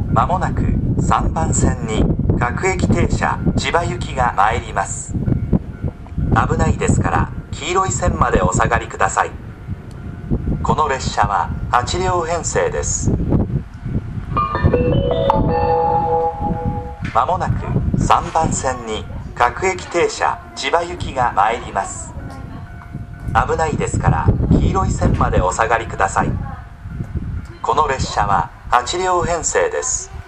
まもなく3番線に各駅停車千葉行きが参ります。危ないですから黄色い線までお下がりください。この列車は8両編成です。まもなく3番線に各駅停車千葉行きが参ります。危ないですから黄色い線までお下がりください。この列車は8両編成です。